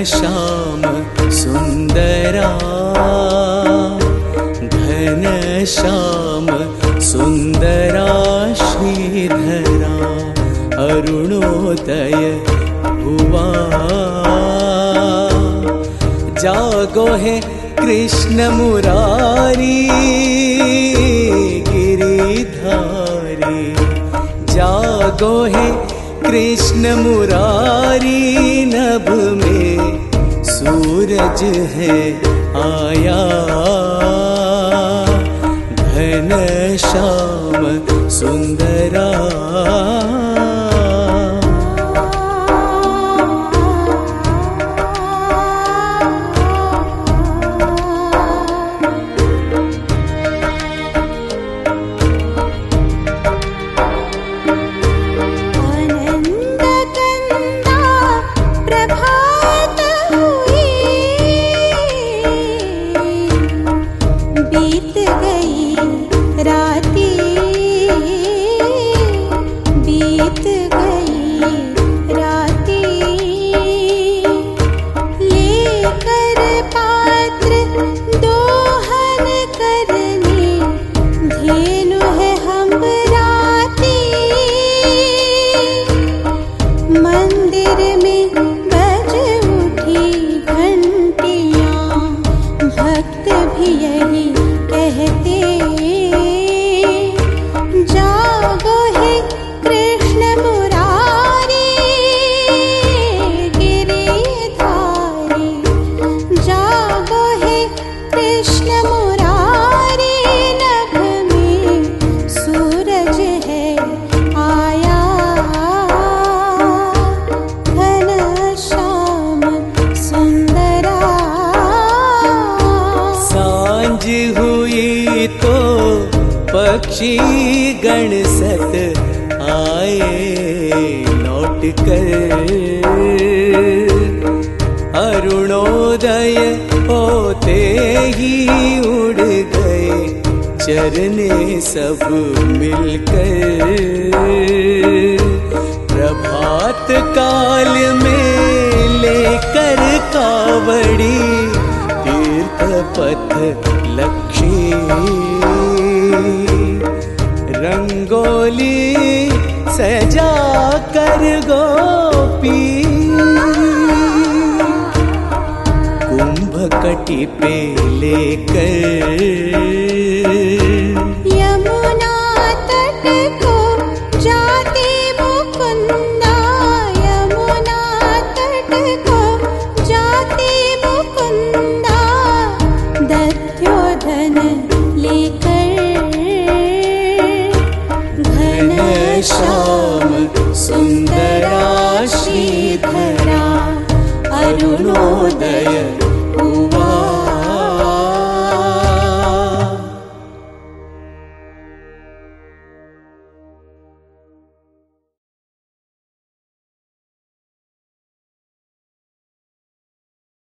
श्याम सुंदरा, घन श्याम सुंदरा श्रीधरा, अरुणोदय हुआ। जागो है कृष्ण मुरारी गिरिधारी, जागो है कृष्ण मुरारी, नभ में सूरज है आया। घन श्याम सुंदरा, पक्षी गण सत आए लौट कर, अरुणोदय होते ही उड़ गए चरने सब मिलकर। प्रभात काल में लेकर कावड़ी तीर्थ पथ लक्ष्मी, रंगोली सजा कर गोपी, कुंभ कटी पे लेकर। यमुना तट को जाते मुकुंदा, यमुना तट को जाते मुकुंदा, दध्योधन लेकर। श्याम सुंदरा श्रीधरा, अरुणोदय